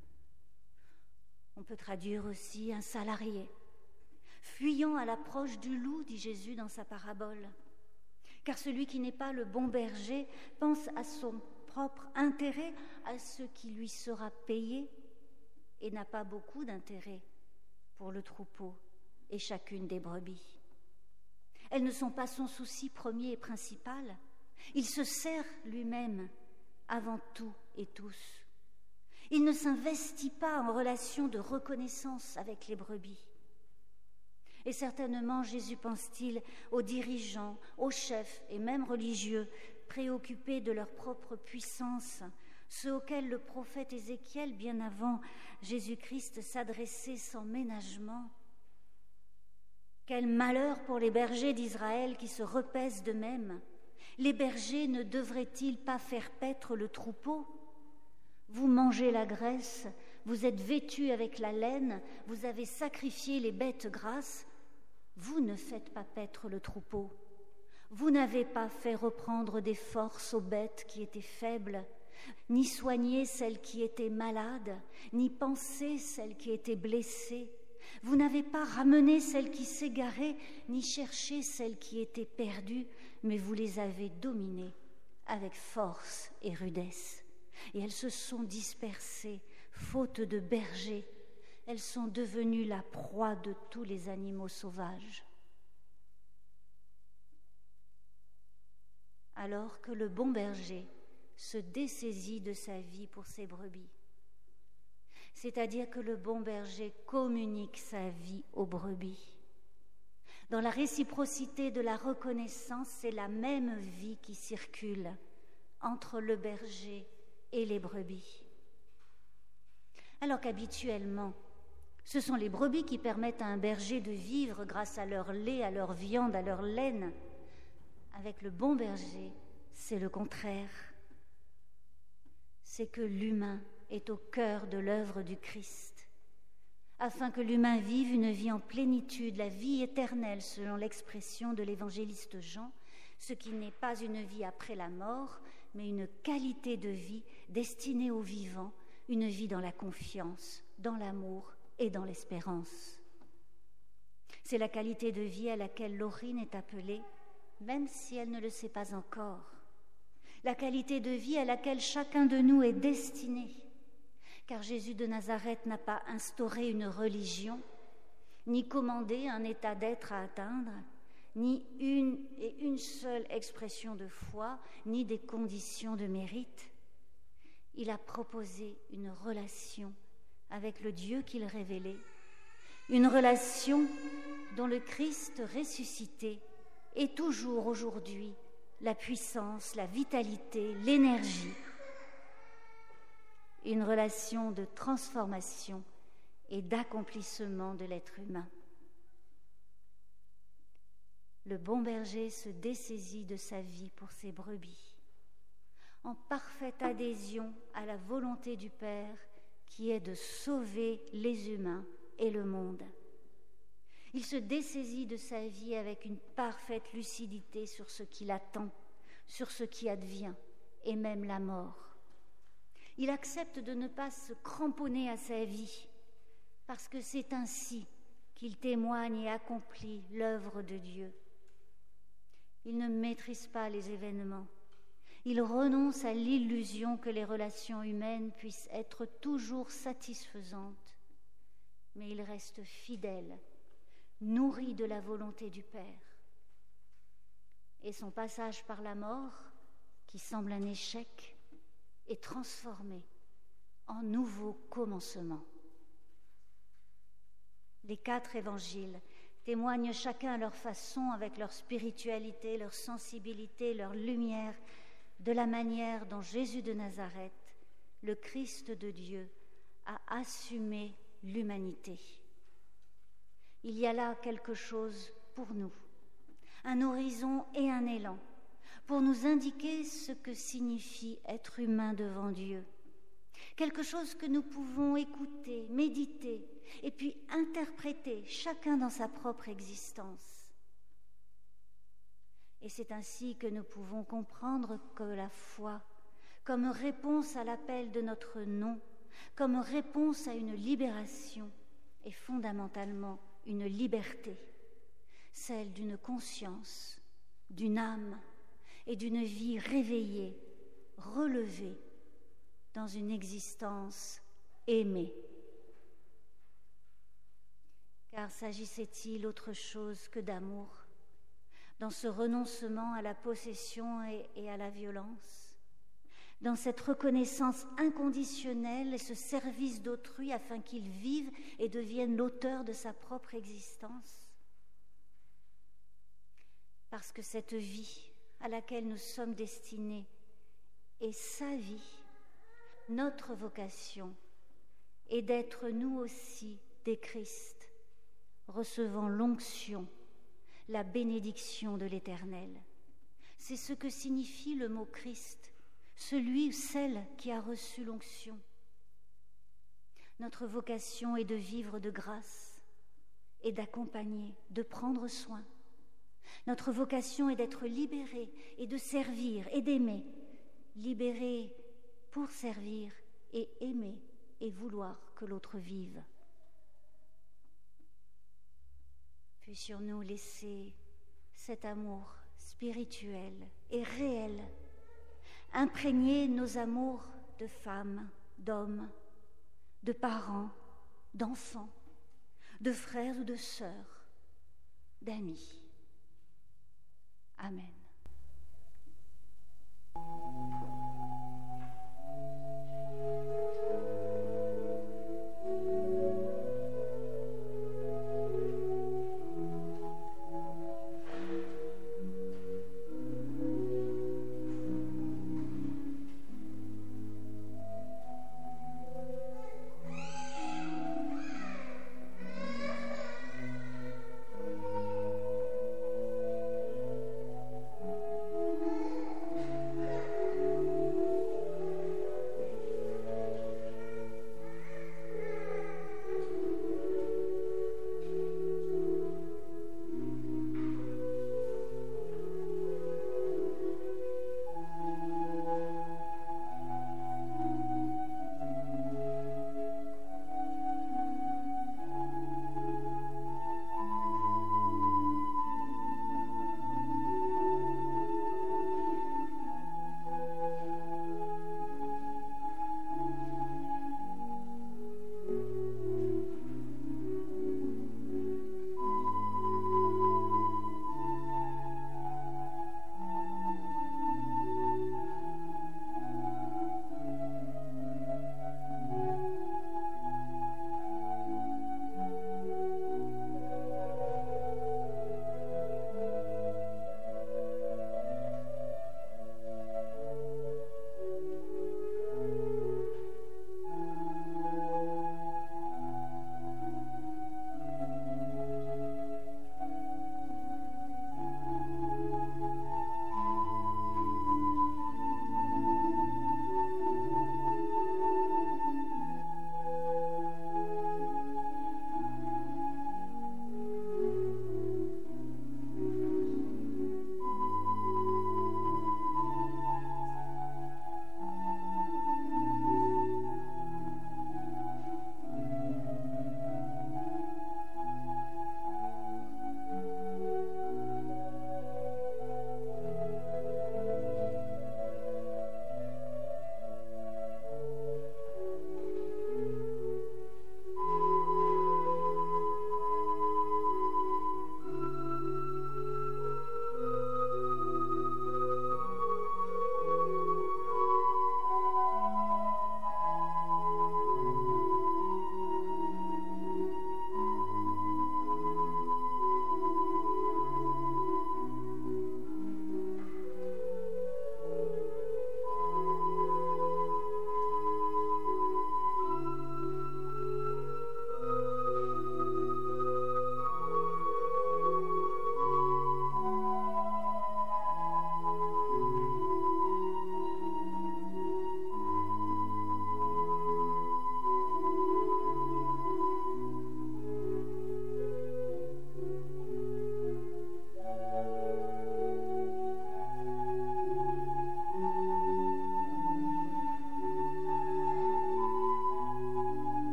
On peut traduire aussi un salarié, fuyant à l'approche du loup, dit Jésus dans sa parabole, Car celui qui n'est pas le bon berger pense à son propre intérêt, à ce qui lui sera payé, et n'a pas beaucoup d'intérêt pour le troupeau et chacune des brebis. Elles ne sont pas son souci premier et principal. Il se sert lui-même avant tout et tous. Il ne s'investit pas en relation de reconnaissance avec les brebis. Et certainement, Jésus pense-t-il aux dirigeants, aux chefs et même religieux, préoccupés de leur propre puissance, ceux auxquels le prophète Ézéchiel, bien avant Jésus-Christ, s'adressait sans ménagement. Quel malheur pour les bergers d'Israël qui se repaissent d'eux-mêmes. Les bergers ne devraient-ils pas faire paître le troupeau ? Vous mangez la graisse, vous êtes vêtus avec la laine, vous avez sacrifié les bêtes grasses. Vous ne faites pas paître le troupeau. Vous n'avez pas fait reprendre des forces aux bêtes qui étaient faibles, ni soigné celles qui étaient malades, ni pensé celles qui étaient blessées. Vous n'avez pas ramené celles qui s'égaraient, ni cherché celles qui étaient perdues, mais vous les avez dominées avec force et rudesse. Et elles se sont dispersées, faute de bergers. Elles sont devenues la proie de tous les animaux sauvages. Alors que le bon berger se dessaisit de sa vie pour ses brebis, c'est-à-dire que le bon berger communique sa vie aux brebis. Dans la réciprocité de la reconnaissance, c'est la même vie qui circule entre le berger et les brebis. Alors qu'habituellement, ce sont les brebis qui permettent à un berger de vivre grâce à leur lait, à leur viande, à leur laine. Avec le bon berger, c'est le contraire. C'est que l'humain est au cœur de l'œuvre du Christ, afin que l'humain vive une vie en plénitude, la vie éternelle, selon l'expression de l'évangéliste Jean, ce qui n'est pas une vie après la mort, mais une qualité de vie destinée aux vivants, une vie dans la confiance, dans l'amour et dans l'espérance. C'est la qualité de vie à laquelle Laurine est appelée, même si elle ne le sait pas encore. La qualité de vie à laquelle chacun de nous est destiné, car Jésus de Nazareth n'a pas instauré une religion, ni commandé un état d'être à atteindre, ni une et une seule expression de foi, ni des conditions de mérite. Il a proposé une relation avec le Dieu qu'il révélait, une relation dont le Christ ressuscité est toujours aujourd'hui la puissance, la vitalité, l'énergie. Une relation de transformation et d'accomplissement de l'être humain. Le bon berger se dessaisit de sa vie pour ses brebis, en parfaite adhésion à la volonté du Père qui est de sauver les humains et le monde. Il se dessaisit de sa vie avec une parfaite lucidité sur ce qui l'attend, sur ce qui advient, et même la mort. Il accepte de ne pas se cramponner à sa vie, parce que c'est ainsi qu'il témoigne et accomplit l'œuvre de Dieu. Il ne maîtrise pas les événements. Il renonce à l'illusion que les relations humaines puissent être toujours satisfaisantes, mais il reste fidèle, nourri de la volonté du Père. Et son passage par la mort, qui semble un échec, est transformé en nouveau commencement. Les quatre évangiles témoignent chacun à leur façon, avec leur spiritualité, leur sensibilité, leur lumière, de la manière dont Jésus de Nazareth, le Christ de Dieu, a assumé l'humanité. Il y a là quelque chose pour nous, un horizon et un élan, pour nous indiquer ce que signifie être humain devant Dieu. Quelque chose que nous pouvons écouter, méditer, et puis interpréter, chacun dans sa propre existence. Et c'est ainsi que nous pouvons comprendre que la foi, comme réponse à l'appel de notre nom, comme réponse à une libération, est fondamentalement une liberté, celle d'une conscience, d'une âme, et d'une vie réveillée, relevée dans une existence aimée. Car s'agissait-il autre chose que d'amour dans ce renoncement à la possession et, et à la violence, dans cette reconnaissance inconditionnelle et ce service d'autrui afin qu'il vive et devienne l'auteur de sa propre existence? Parce que cette vie à laquelle nous sommes destinés est sa vie, notre vocation est d'être nous aussi des Christ, recevant l'onction, la bénédiction de l'Éternel. C'est ce que signifie le mot Christ, celui ou celle qui a reçu l'onction. Notre vocation est de vivre de grâce et d'accompagner, de prendre soin. Notre vocation est d'être libérés et de servir et d'aimer, libérés pour servir et aimer et vouloir que l'autre vive. Puissions-nous laisser cet amour spirituel et réel imprégner nos amours de femmes, d'hommes, de parents, d'enfants, de frères ou de sœurs, d'amis. Amen.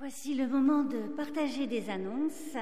Voici le moment de partager des annonces,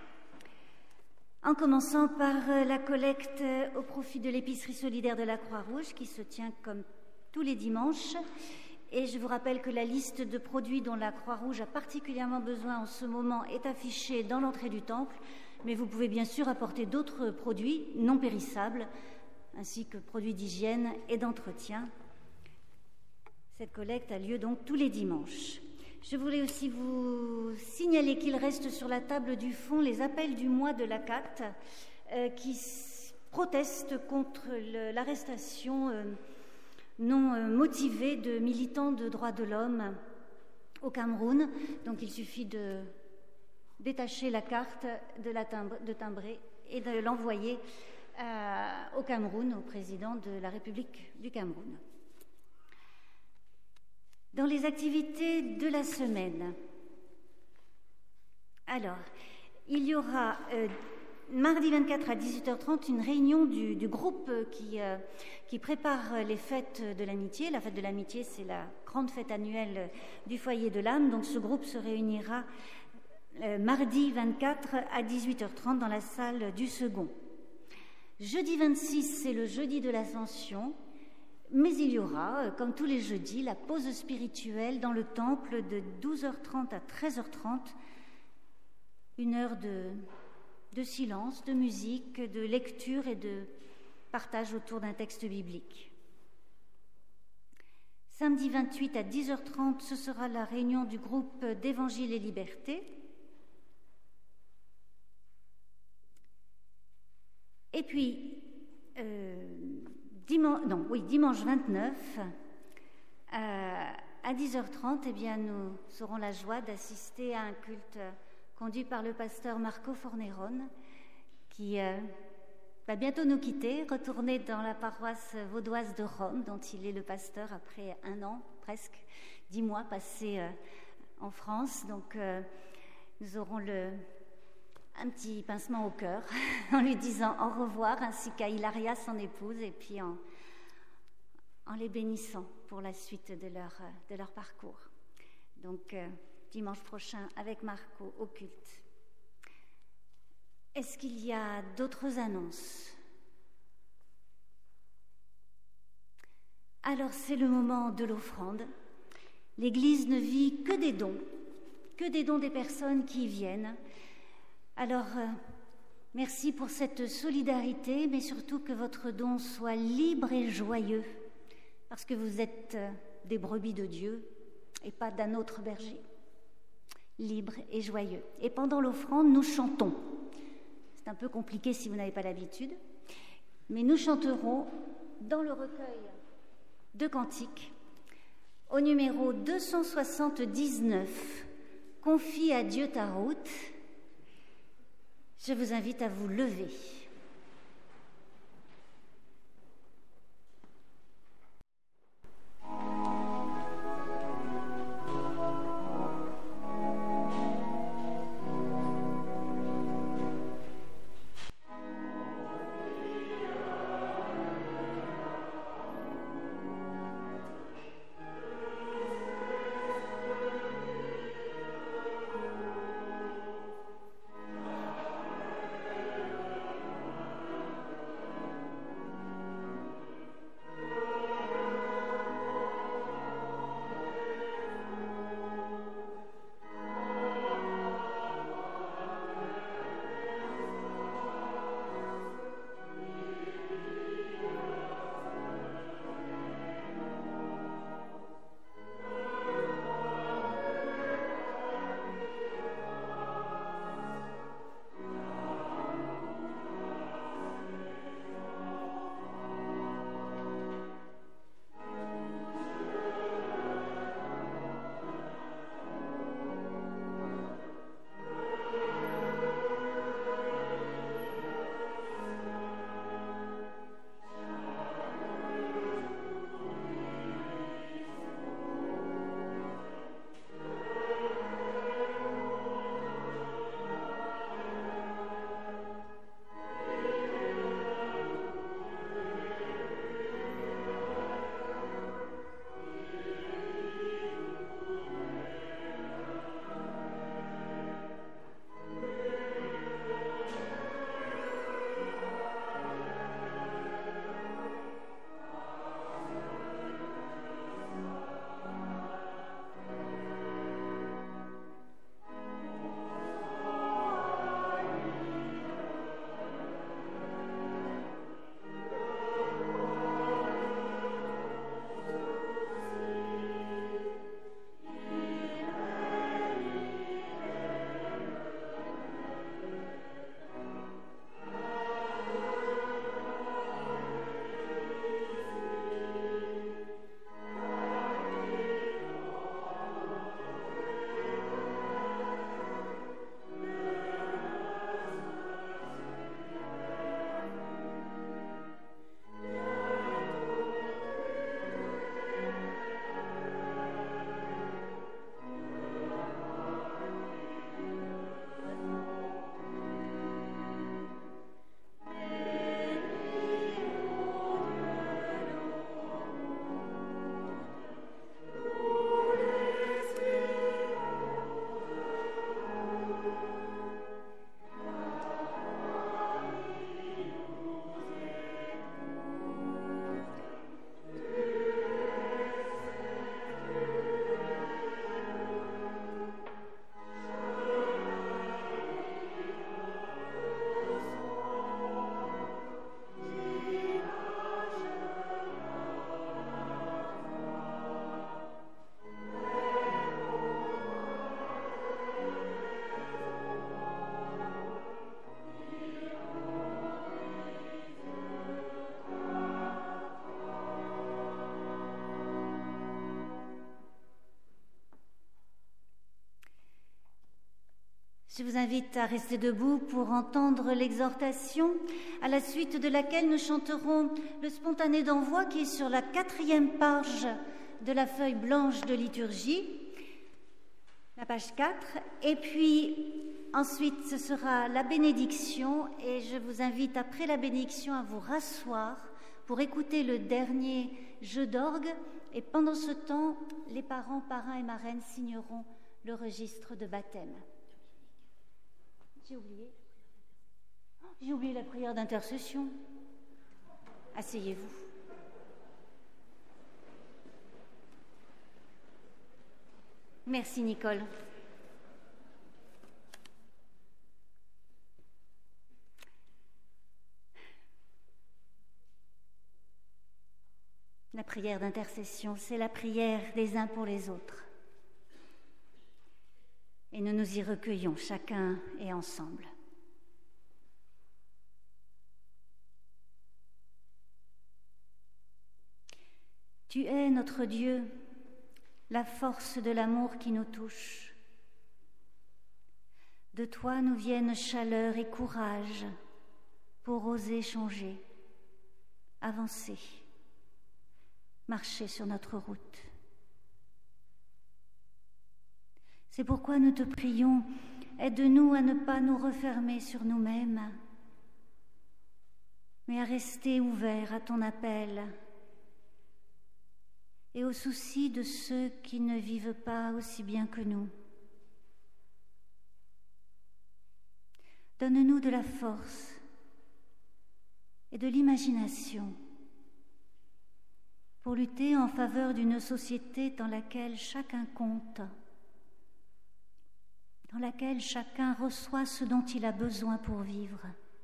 en commençant par la collecte au profit de l'épicerie solidaire de la Croix-Rouge qui se tient comme tous les dimanches. Et je vous rappelle que la liste de produits dont la Croix-Rouge a particulièrement besoin en ce moment est affichée dans l'entrée du temple, mais vous pouvez bien sûr apporter d'autres produits non périssables, ainsi que produits d'hygiène et d'entretien. Cette collecte a lieu donc tous les dimanches. Je voulais aussi vous signaler qu'il reste sur la table du fond les appels du mois de l'A C A T euh, qui protestent contre le, l'arrestation euh, non euh, motivée de militants de droits de l'homme au Cameroun. Donc il suffit de détacher la carte, de la timbre, de timbrer et de l'envoyer euh, au Cameroun, au président de la République du Cameroun. Dans les activités de la semaine, alors, il y aura euh, mardi vingt-quatre à dix-huit heures trente une réunion du, du groupe qui, euh, qui prépare les fêtes de l'amitié. La fête de l'amitié, c'est la grande fête annuelle du foyer de l'âme. Donc ce groupe se réunira euh, mardi vingt-quatre à dix-huit heures trente dans la salle du second. Jeudi vingt-six, c'est le jeudi de l'Ascension. Mais il y aura, comme tous les jeudis, la pause spirituelle dans le temple de douze heures trente à treize heures trente, une heure de, de silence, de musique, de lecture et de partage autour d'un texte biblique. Samedi vingt-huit à dix heures trente, ce sera la réunion du groupe d'Évangile et Liberté. Et puis, euh, Dimanche, non, oui, dimanche vingt-neuf, euh, à dix heures trente, eh bien, nous aurons la joie d'assister à un culte conduit par le pasteur Marco Forneron, qui euh, va bientôt nous quitter, retourner dans la paroisse vaudoise de Rome, dont il est le pasteur après un an, presque dix mois passés euh, en France. Donc, euh, nous aurons le... un petit pincement au cœur en lui disant au revoir, ainsi qu'à Hilaria, son épouse, et puis en, en les bénissant pour la suite de leur, de leur parcours. Donc, euh, dimanche prochain, avec Marco, au culte. Est-ce qu'il y a d'autres annonces? Alors, c'est le moment de l'offrande. L'Église ne vit que des dons, que des dons des personnes qui y viennent. Alors, euh, merci pour cette solidarité, mais surtout que votre don soit libre et joyeux, parce que vous êtes euh, des brebis de Dieu et pas d'un autre berger. Libre et joyeux. Et pendant l'offrande, nous chantons. C'est un peu compliqué si vous n'avez pas l'habitude, mais nous chanterons dans le recueil de cantiques, au numéro deux cent soixante-dix-neuf, « Confie à Dieu ta route ». Je vous invite à vous lever. Alleluia. Je vous invite à rester debout pour entendre l'exhortation, à la suite de laquelle nous chanterons le spontané d'envoi qui est sur la quatrième page de la feuille blanche de liturgie, la page quatre, et puis ensuite ce sera la bénédiction, et je vous invite après la bénédiction à vous rasseoir pour écouter le dernier jeu d'orgue, et pendant ce temps, les parents, parrains et marraines signeront le registre de baptême. J'ai oublié. J'ai oublié la prière d'intercession. Asseyez-vous. Merci Nicole. La prière d'intercession, c'est la prière des uns pour les autres. Et nous nous y recueillons chacun et ensemble. Tu es notre Dieu, la force de l'amour qui nous touche. De toi nous viennent chaleur et courage pour oser changer, avancer, marcher sur notre route. C'est pourquoi nous te prions, aide-nous à ne pas nous refermer sur nous-mêmes, mais à rester ouverts à ton appel et au souci de ceux qui ne vivent pas aussi bien que nous. Donne-nous de la force et de l'imagination pour lutter en faveur d'une société dans laquelle chacun compte, dans laquelle chacun reçoit ce dont il a besoin pour vivre.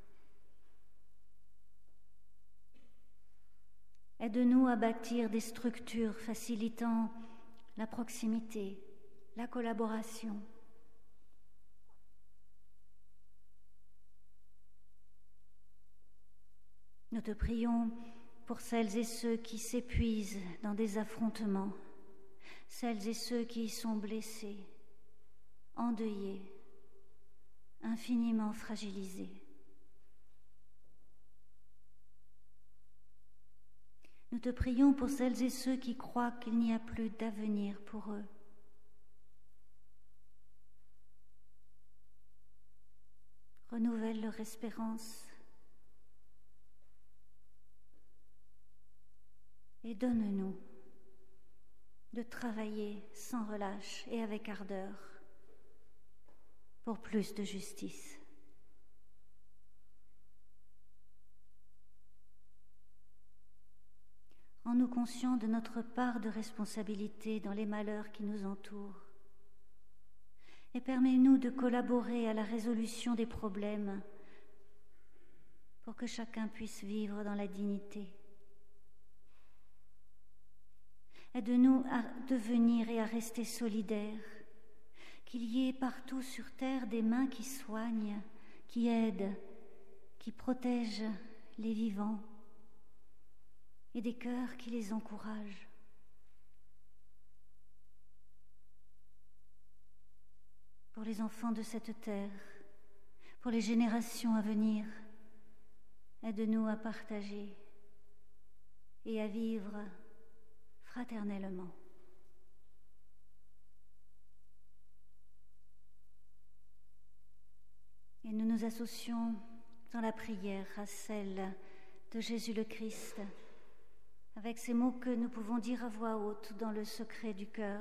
Aide-nous à bâtir des structures facilitant la proximité, la collaboration. Nous te prions pour celles et ceux qui s'épuisent dans des affrontements, celles et ceux qui y sont blessés, endeuillés, infiniment fragilisés. Nous te prions pour celles et ceux qui croient qu'il n'y a plus d'avenir pour eux. Renouvelle leur espérance et donne-nous de travailler sans relâche et avec ardeur pour plus de justice. Rends-nous conscients de notre part de responsabilité dans les malheurs qui nous entourent et permets-nous de collaborer à la résolution des problèmes pour que chacun puisse vivre dans la dignité. Aide-nous à devenir et à rester solidaires, qu'il y ait partout sur terre des mains qui soignent, qui aident, qui protègent les vivants et des cœurs qui les encouragent. Pour les enfants de cette terre, pour les générations à venir, aide-nous à partager et à vivre fraternellement. Et nous nous associons dans la prière à celle de Jésus le Christ, avec ces mots que nous pouvons dire à voix haute dans le secret du cœur.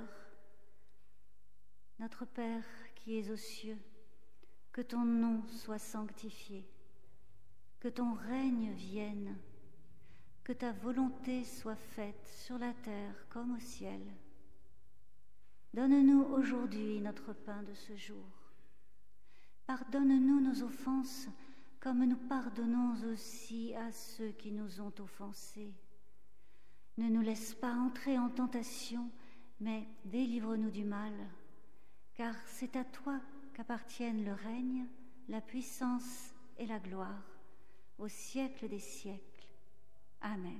Notre Père qui es aux cieux, que ton nom soit sanctifié, que ton règne vienne, que ta volonté soit faite sur la terre comme au ciel. Donne-nous aujourd'hui notre pain de ce jour. Pardonne-nous nos offenses comme nous pardonnons aussi à ceux qui nous ont offensés. Ne nous laisse pas entrer en tentation, mais délivre-nous du mal, car c'est à toi qu'appartiennent le règne, la puissance et la gloire, au siècle des siècles. Amen.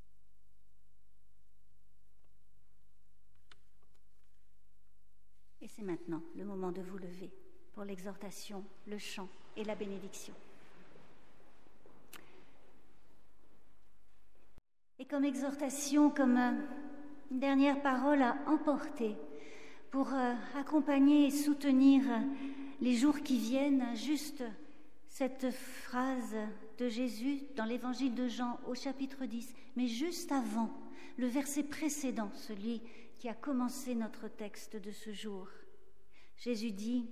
Et C'est maintenant le moment de vous lever pour l'exhortation, le chant et la bénédiction. Et comme exhortation, comme euh, une dernière parole à emporter pour euh, accompagner et soutenir euh, les jours qui viennent, juste cette phrase de Jésus dans l'évangile de Jean au chapitre dix, mais juste avant, le verset précédent, celui qui a commencé notre texte de ce jour. Jésus dit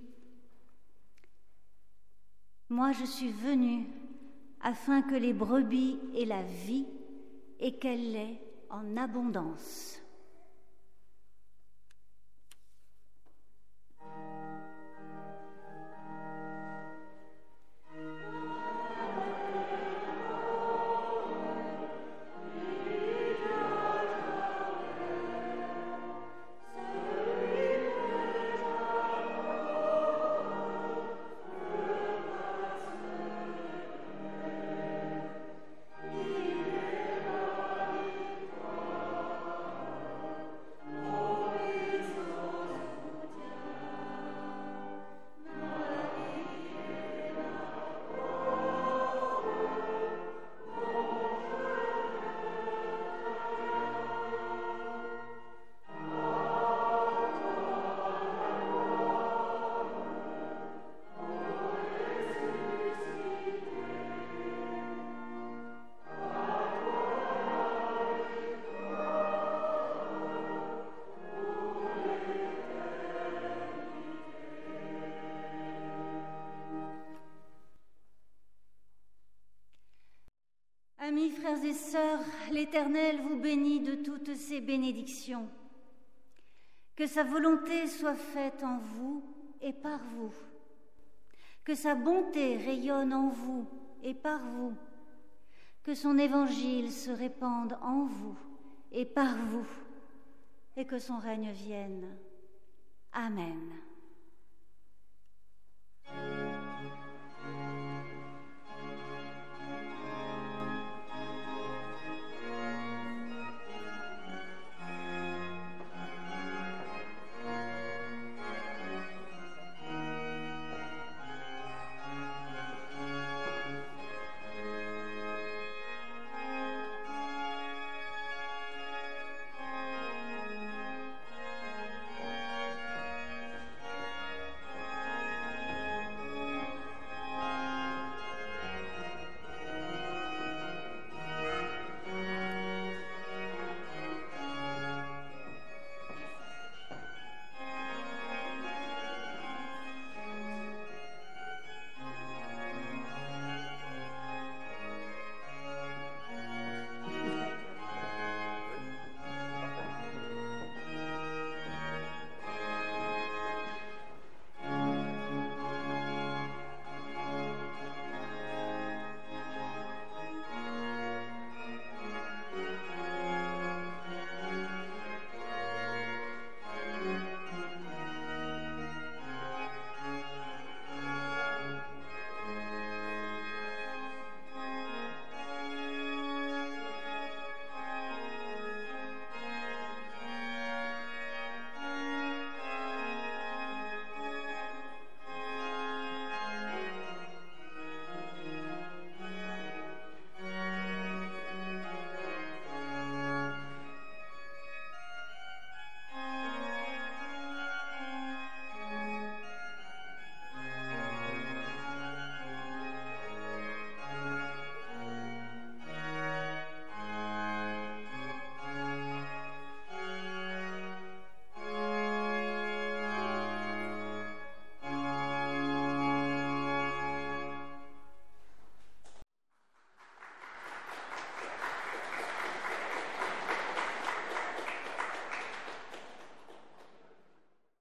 « Moi je suis venu afin que les brebis aient la vie et qu'elle l'ait en abondance. » Amis, frères et sœurs, l'Éternel vous bénit de toutes ses bénédictions. Que sa volonté soit faite en vous et par vous. Que sa bonté rayonne en vous et par vous. Que son évangile se répande en vous et par vous. Et que son règne vienne. Amen.